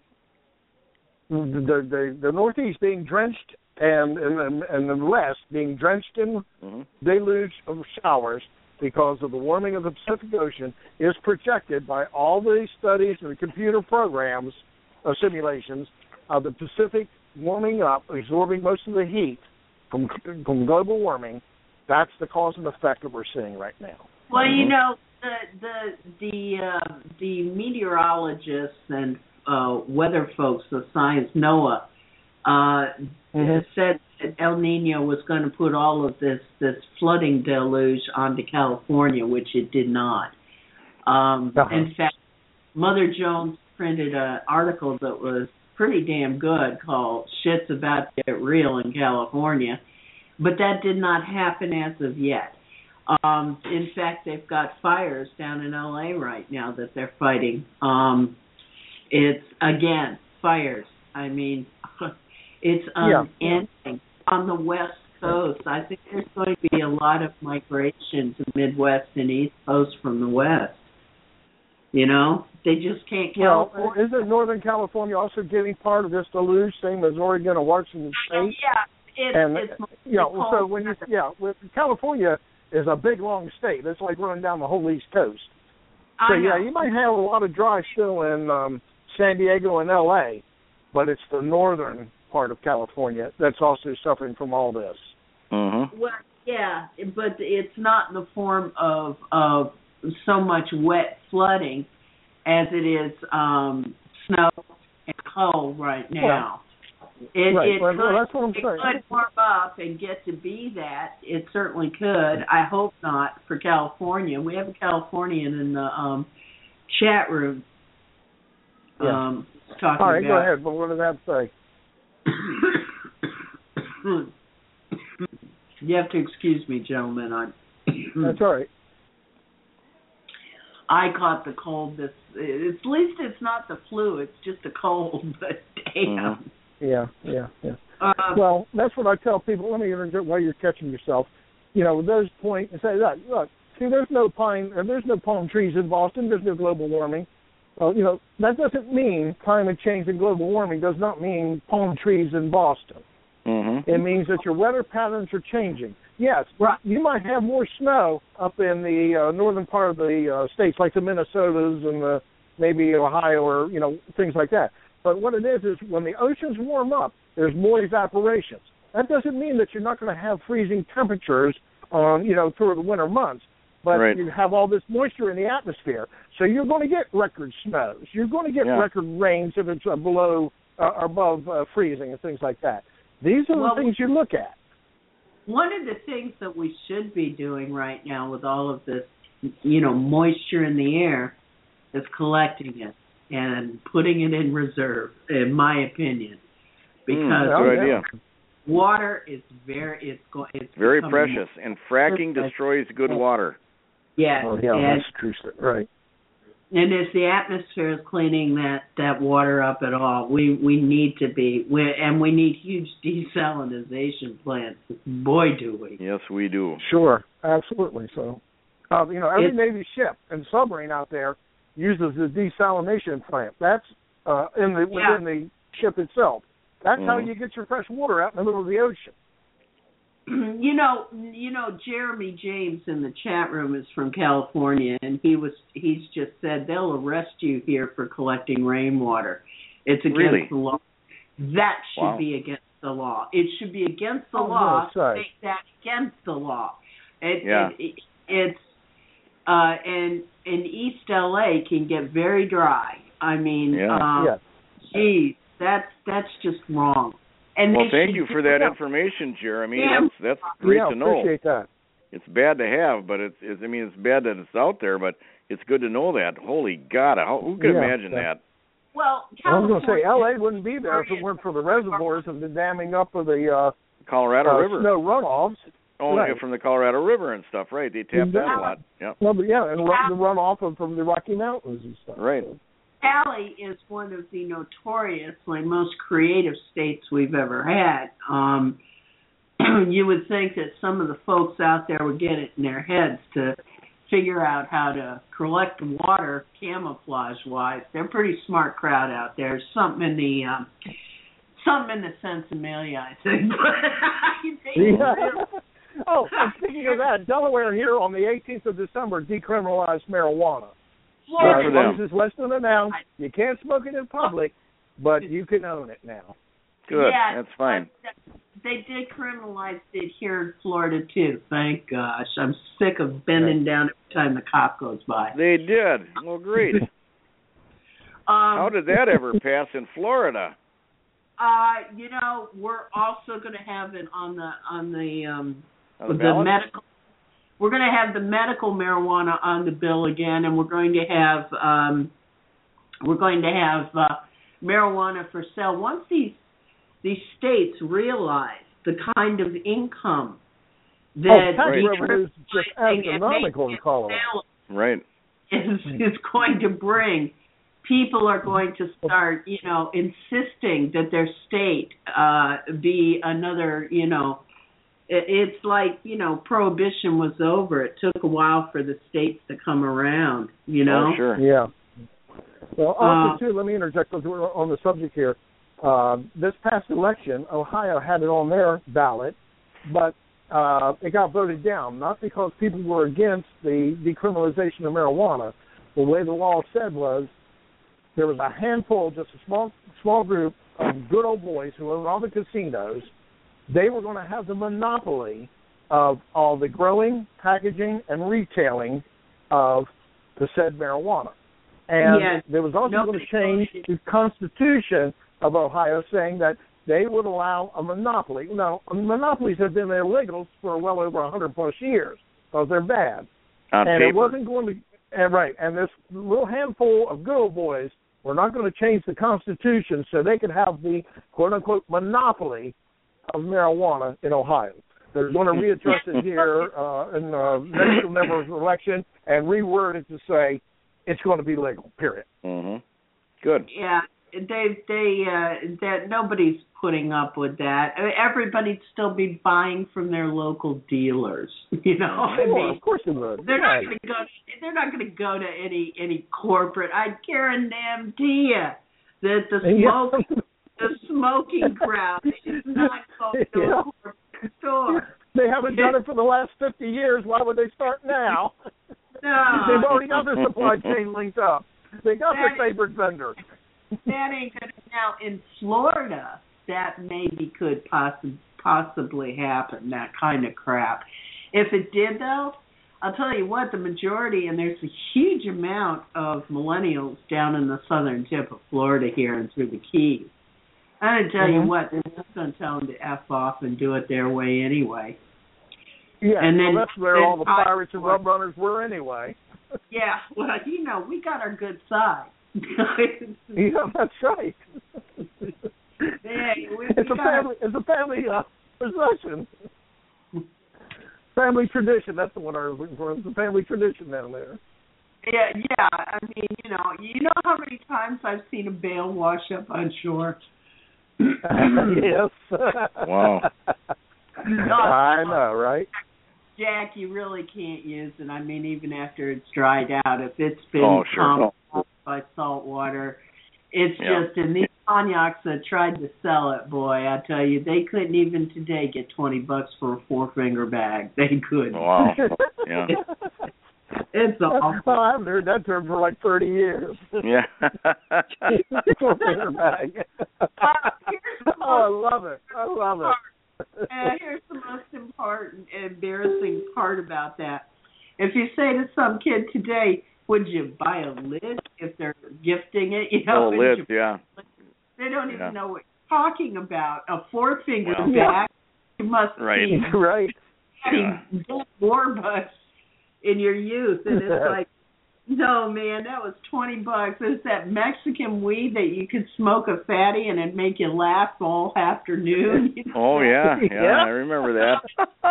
the, the, the Northeast being drenched and, and, and the West being drenched in mm-hmm. deluge of showers because of the warming of the Pacific Ocean is projected by all the studies and the computer programs of simulations of the Pacific warming up, absorbing most of the heat from from global warming. That's the cause and effect that we're seeing right now. Well, mm-hmm. you know, the the the uh, the meteorologists and uh, weather folks, the science NOAA, uh, mm-hmm. said that El Nino was going to put all of this this flooding deluge onto California, which it did not. Um, uh-huh. In fact, Mother Jones printed an article that was pretty damn good called "Shit's About to Get Real in California," but that did not happen as of yet. Um, in fact, they've got fires down in L A right now that they're fighting. Um, it's, again, fires. I mean, it's unending. Yeah. On the West Coast, I think there's going to be a lot of migration to Midwest and East Coast from the West. You know, they just can't count. Well, isn't Northern California also getting part of this deluge, same as Oregon or Washington State? Yeah, it, and, it's you know, so when you yeah, with California is a big long state. It's like running down the whole East Coast. So yeah, you might have a lot of dry still in um, San Diego and L A, but it's the northern part of California that's also suffering from all this. Mm-hmm. Well, yeah, but it's not in the form of of so much wet flooding as it is um, snow and cold right now. Yeah. It, right. it, well, could, that's what I'm it saying. could warm up and get to be that. It certainly could. I hope not for California. We have a Californian in the um, chat room yeah. um, talking All right, about. go ahead. But what does that say? You have to excuse me, gentlemen. I'm That's all right. I caught the cold. This, at least it's not the flu. It's just a cold. But damn. Mm-hmm. Yeah, yeah, yeah. Uh, well, that's what I tell people. Let me interject while you're catching yourself. You know, those point and say, look, look. See, there's no pine, or there's no palm trees in Boston. There's no global warming. Well, you know, that doesn't mean climate change and global warming does not mean palm trees in Boston. Mm-hmm. It means that your weather patterns are changing. Yes, right. You might have more snow up in the uh, northern part of the uh, states, like the Minnesotas and the, maybe Ohio or, you know, things like that. But what it is is when the oceans warm up, there's more evaporations. That doesn't mean that you're not going to have freezing temperatures on, you know, through the winter months. But right. you have all this moisture in the atmosphere. So you're going to get record snows. You're going to get yeah. record rains if it's uh, below uh, or above uh, freezing and things like that. These are well, the things you look at. One of the things that we should be doing right now with all of this, you know, moisture in the air is collecting it and putting it in reserve, in my opinion. because mm, good idea. water is very it's going it's very precious, and fracking destroys good water. Yeah, oh, yeah, and, that's true, right. And if the atmosphere is cleaning that, that water up at all, we, we need to be, we, and we need huge desalinization plants. Boy, do we! Yes, we do. Sure, absolutely. So, uh, you know, every it, Navy ship and submarine out there uses the desalination plant. That's uh, in the yeah. within the ship itself. That's mm-hmm. how you get your fresh water out in the middle of the ocean. You know, you know, Jeremy James in the chat room is from California, and he was he's just said they'll arrest you here for collecting rainwater. It's against really? the law. That should wow. be against the law. It should be against the oh, law. No, Make that against the law. It, yeah. it, it, it's uh, and and East L A can get very dry. I mean, yeah. um, yes. geez, that's that's just wrong. And well, thank you for that information, Jeremy. Yeah. That's that's great yeah, to know. Appreciate that. It's bad to have, but it's, it's I mean it's bad that it's out there, but it's good to know that. Holy God, how, who could yeah, imagine yeah. that? Well, I was going to say L A wouldn't be there if it weren't for the reservoirs and the damming up of the uh, Colorado uh, River. snow runoffs. Oh, right. from the Colorado River and stuff, right? They tap that a lot. Yeah. Well, but yeah, and run, the runoff of, from the Rocky Mountains and stuff. Right. Cali is one of the notoriously most creative states we've ever had. Um, you would think that some of the folks out there would get it in their heads to figure out how to collect water camouflage-wise. They're a pretty smart crowd out there. There's something in the um, something in the sensibilia, I think. yeah. Oh, and speaking of that, Delaware here on the eighteenth of December decriminalized marijuana. Good Uh, for as long them. as it's less than an ounce, you can't smoke it in public, but you can own it now. Good. Yeah, That's fine. They decriminalized it here in Florida too. Thank gosh. I'm sick of bending down every time the cop goes by. They did. Well, great. Um, How did that ever pass in Florida? Uh, you know, we're also going to have it on the on the um On the the ballot? medical. We're going to have the medical marijuana on the bill again, and we're going to have um, we're going to have uh, marijuana for sale. Once these these states realize the kind of income that oh, tax the revenue is just astronomical in Colorado. Right. Is, is going to bring. People are going to start, you know, insisting that their state uh, be another, you know. It's like, you know, Prohibition was over. It took a while for the states to come around, you know? Oh, sure. Yeah. Well, also, Uh, too, let me interject on the subject here. Uh, this past election, Ohio had it on their ballot, but uh, it got voted down, not because people were against the decriminalization of marijuana. The way the law said was there was a handful, just a small small group of good old boys who owned all the casinos. They were going to have the monopoly of all the growing, packaging, and retailing of the said marijuana. And yes. there was also going to change the Constitution of Ohio, saying that they would allow a monopoly. Now, monopolies have been illegal for well over one hundred plus years because they're bad. On and paper. it wasn't going to, and right, and this little handful of good old boys were not going to change the Constitution so they could have the quote-unquote monopoly of marijuana in Ohio. They're going to readdress it here uh, in the next November election and reword it to say it's going to be legal, period. Mm-hmm. Good. Yeah, they they uh, that nobody's putting up with that. I mean, everybody'd still be buying from their local dealers. You know, I Sure, mean, of course it would. they're Right. not going to go. They're not going to go to any any corporate. I guarantee you that the Yeah. smoke the smoking crowd is not going to Yeah. a corporate store. They haven't done it for the last fifty years. Why would they start now? No, They've already got their supply chain linked up. They got their That is- favorite vendor. that ain't gonna. Now in Florida, that maybe could possi- possibly happen. That kind of crap. If it did, though, I'll tell you what. The majority, and there's a huge amount of millennials down in the southern tip of Florida here and through the Keys. I'm gonna tell Mhm. you what. They're just gonna tell them to f off and do it their way anyway. Yeah, And then- well, that's where then all the I- pirates and rum runners were anyway. Yeah, well, you know, we got our good side. Yeah, that's right. Hey, we, it's, we a gotta, family, it's a family uh, possession. Family tradition, that's the one I was looking for. It's a family tradition down there. Yeah, yeah. I mean, you know, you know how many times I've seen a bale wash up on shore? Yes. Wow. I know, right? Jack, you really can't use it. I mean, even after it's dried out, if it's been Oh, sure. pumped by salt water, it's Yeah. just, and these cognacs that tried to sell it, boy, I tell you, they couldn't even today get twenty bucks for a four-finger bag. They couldn't. Wow. Yeah. It's awful. Well, I haven't heard that term for like thirty years. Yeah. Four-finger bag. Oh, I love it. I love it. Uh, here's the most important, embarrassing part about that. If you say to some kid today, would you buy a lid if they're gifting it? You know, Oh, lids, yeah. They don't even Yeah. know what you're talking about. A four-finger Well, bag, you must Right. be Right. having war bucks in your youth. And it's like, no, man, that was twenty bucks. It's that Mexican weed that you could smoke a fatty and it'd make you laugh all afternoon. You know? Oh, yeah. Yeah, Yeah. I remember that.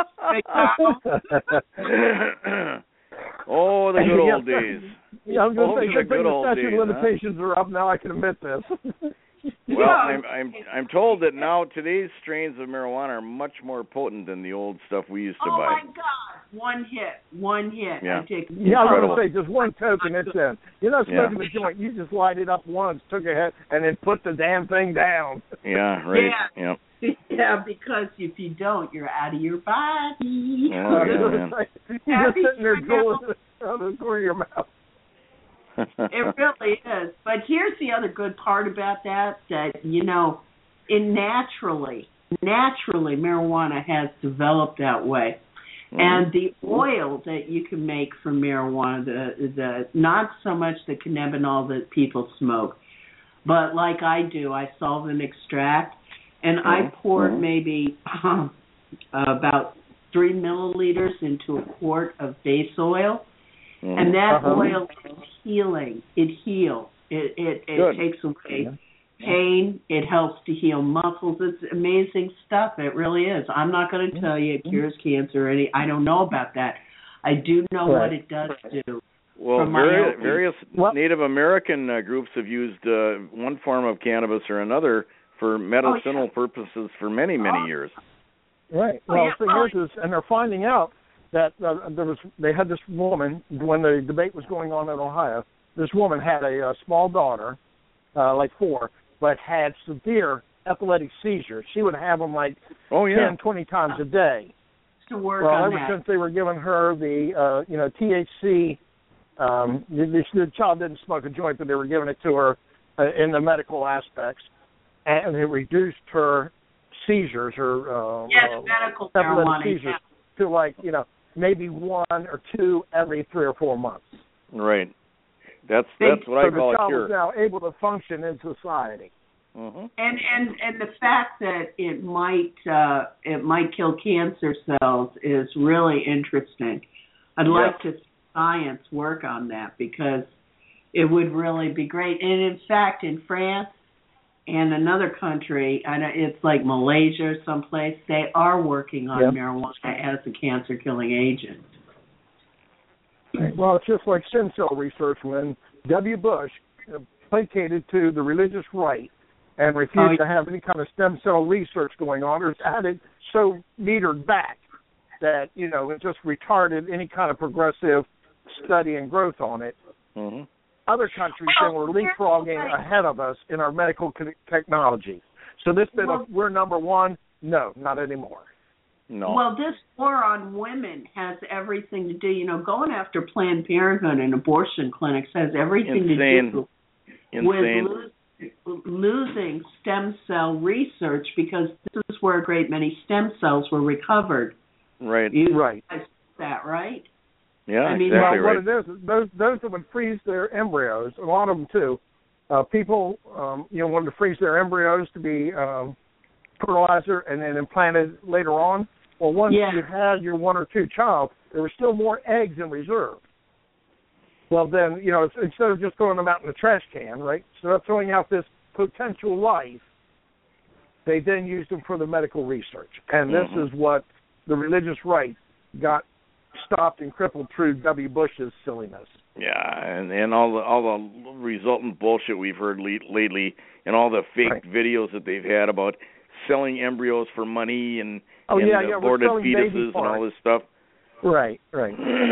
Oh, the good old days. Yeah, I was going Those to say, are the good thing good the old statute days, of limitations are up now. I can admit this. Well, Yeah. I'm I'm I'm told that now today's strains of marijuana are much more potent than the old stuff we used to Oh, buy. my God. One hit. One hit. Yeah. I take Yeah, I was Incredible. going to say, just one toke and it's in. You're not Yeah. smoking the joint. You just light it up once, took a hit, and then put the damn thing down. Yeah, right. Yeah. Yeah. Yeah, because if you don't, you're out of your body. Oh, I was yeah, gonna man. say, You're just sitting there drooling out of the corner of your mouth. It really is. But here's the other good part about that, that, you know, in naturally, naturally marijuana has developed that way. Mhm. And the oil that you can make from marijuana, the the not so much the cannabinol that people smoke, but like I do, I solvent extract, and I Mhm. pour Mhm. maybe uh, about three milliliters into a quart of base oil. Mhm. And that Uh-huh. oil is healing. It heals. It it, it Good. takes away pain. It helps to heal muscles. It's amazing stuff. It really is. I'm not going to tell you it cures cancer or any. I don't know about that. I do know Right. what it does do. Well, from my vari- own- various Well- Native American uh, groups have used uh, one form of cannabis or another for medicinal Oh, yeah. purposes for many, many Oh. years. Right. Oh, Well, yeah. the thing Oh. is, is, and they're finding out that uh, there was. They had this woman when the debate was going on in Ohio. This woman had a, uh small daughter, uh, like four, but had severe epileptic seizures. She would have them like Oh, yeah. ten, twenty times a day. To work Well, on ever that. since they were giving her the, uh, you know, T H C, um, the, the, the child didn't smoke a joint, but they were giving it to her uh, in the medical aspects, and it reduced her seizures, her uh, Yes, uh, medical epileptic marijuana. seizures Yeah. to like, you know, maybe one or two every three or four months. Right. That's They- that's what I so call the a child cure. is now able to function in society. Mm-hmm. And and and the fact that it might uh, it might kill cancer cells is really interesting. I'd like Yeah. to see science work on that because it would really be great. And in fact, in France and another country, I know it's like Malaysia or someplace, they are working on Yeah. marijuana as a cancer killing agent. Well, it's just like stem cell research when W. Bush uh, placated to the religious right and refused Oh, yeah. to have any kind of stem cell research going on, or had it so metered back that, you know, it just retarded any kind of progressive study and growth on it. Mm-hmm. Other countries Well, then were here's the leapfrogging thing. ahead of us in our medical co- technology. So this bit Well- of we're number one, no, not anymore. No. Well, this war on women has everything to do, you know, going after Planned Parenthood and abortion clinics has everything Insane. to do Insane. with lo- losing stem cell research because this is where a great many stem cells were recovered. Right. You Right. guys know that, right? Yeah, I mean, exactly well, right. what it is, those those that would freeze their embryos, a lot of them too. Uh, people, um, you know, wanted to freeze their embryos to be um, fertilizer and then implanted later on. Well, once Yeah. you had your one or two child, there were still more eggs in reserve. Well, then, you know, it's- instead of just throwing them out in the trash can, right? So they're throwing out this potential life they then used them for the medical research. And this Mm-hmm. is what the religious right got stopped and crippled through W. Bush's silliness. Yeah, and, and all the all the resultant bullshit we've heard le- lately, and all the fake Right. videos that they've had about selling embryos for money and, Oh, and yeah, yeah, we're aborted selling baby fetuses and all parts. this stuff. Right, right.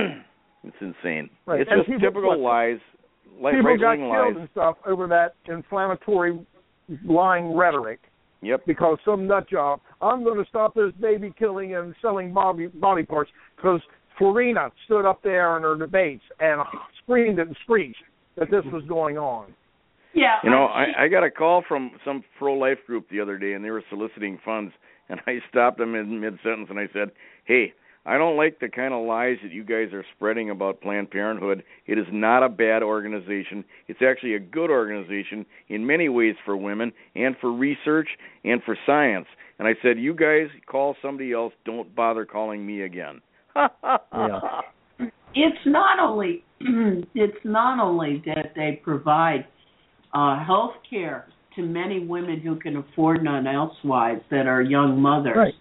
It's insane. Right. It's And just people- typical what- lies, like People got right-wing killed lies. and stuff over that inflammatory lying rhetoric Yep. because some nut job, I'm going to stop this baby killing and selling body, body parts because Farina stood up there in her debates and screamed and screeched that this was going on. Yeah. You know, I, I, I got a call from some pro-life group the other day, and they were soliciting funds, and I stopped them in mid-sentence, and I said, hey, I don't like the kind of lies that you guys are spreading about Planned Parenthood. It is not a bad organization. It's actually a good organization in many ways for women and for research and for science. And I said, you guys call somebody else. Don't bother calling me again. Yeah. it's not only it's not only that they provide uh, health care to many women who can afford none elsewise that are young mothers. Right.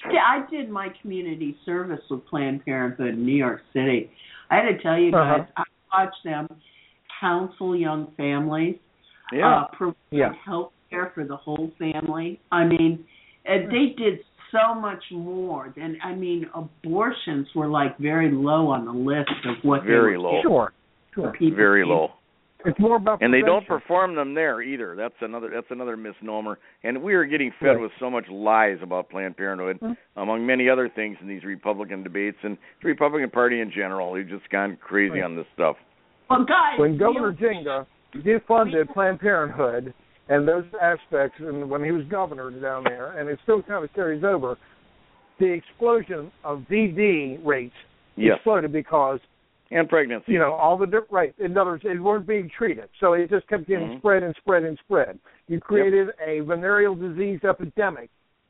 I did my community service with Planned Parenthood in New York City. I had to tell you guys, Uh-huh. I watched them counsel young families, Yeah. uh, provide Yeah. health care for the whole family. I mean, uh, they did so much more than, I mean, abortions were like very low on the list of what Very they were low. doing Sure. for Sure. people. Very low. It's more about And they don't prevention. perform them there either. That's another that's another misnomer. And we are getting fed Right. with so much lies about Planned Parenthood, Hmm. among many other things in these Republican debates and the Republican Party in general. They've just gone crazy Right. on this stuff. Well, guys, When Governor we- Jinga defunded Planned Parenthood and those aspects, and when he was governor down there, and it still kind of carries over, the explosion of V D rates Yes. exploded because, And pregnancy. you know, all the different, right, in other words, it weren't being treated. So it just kept getting Mhm. spread and spread and spread. You created a venereal disease epidemic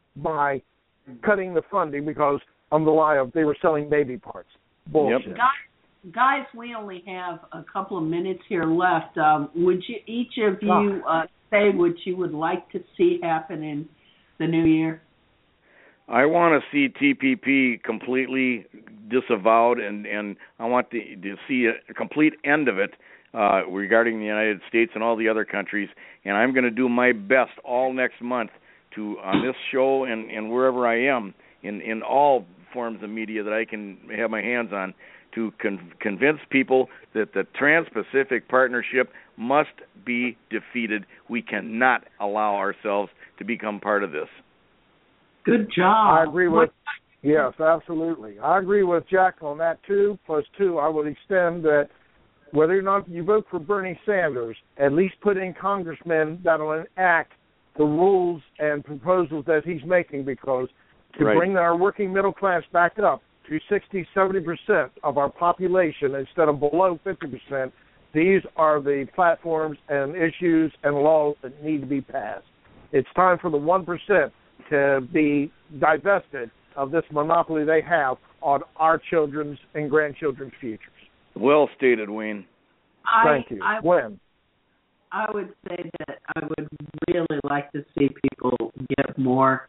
by cutting the funding because of the lie of they were selling baby parts. Bullshit. Guys, guys, we only have a couple of minutes here left. Um, would you, each of you, uh, say what you would like to see happen in the new year? I want to see T P P completely disavowed, and, and I want to, to see a, a complete end of it uh, regarding the United States and all the other countries. And I'm going to do my best all next month to, on this show and, and wherever I am, in, in all forms of media that I can have my hands on, to con- convince people that the Trans-Pacific Partnership must be defeated. We cannot allow ourselves to become part of this. Good job. I agree with, yes, absolutely. I agree with Jack on that too. Plus, two, I would extend that whether or not you vote for Bernie Sanders, at least put in congressmen that will enact the rules and proposals that he's making, because to Right. bring our working middle class back up to sixty, seventy percent of our population instead of below fifty percent, these are the platforms and issues and laws that need to be passed. It's time for the one percent to be divested of this monopoly they have on our children's and grandchildren's futures. Well stated, Wayne. I, Thank you. I, When? I would say that I would really like to see people get more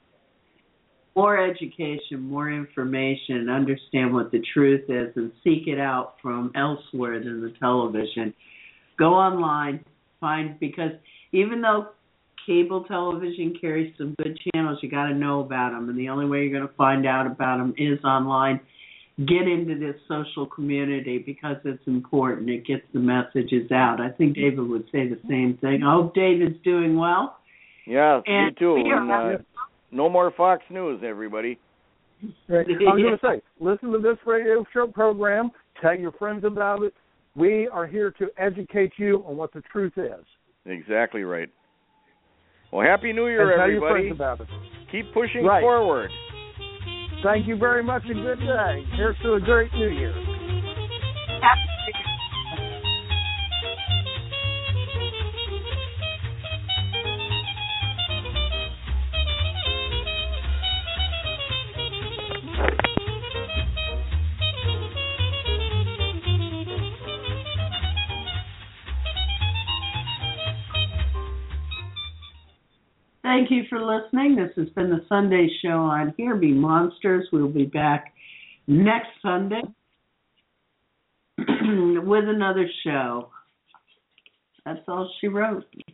more education, more information, understand what the truth is, and seek it out from elsewhere than the television. Go online, find, because even though cable television carries some good channels, you got to know about them, and the only way you're going to find out about them is online. Get into this social community because it's important. It gets the messages out. I think David would say the same thing. I hope David's doing well. Yeah, And me too. we And, are- uh, no more Fox News, everybody. Right. I was going to say, listen to this radio show program. Tell your friends about it. We are here to educate you on what the truth is. Exactly right. Well, Happy New Year, And tell your everybody. friends about it. Keep pushing Right. forward. Thank you very much and good day. Here's to a great New Year. Thank thank you for listening. This has been the Sunday show on Here Be Monsters. We'll be back next Sunday with another show. That's all she wrote.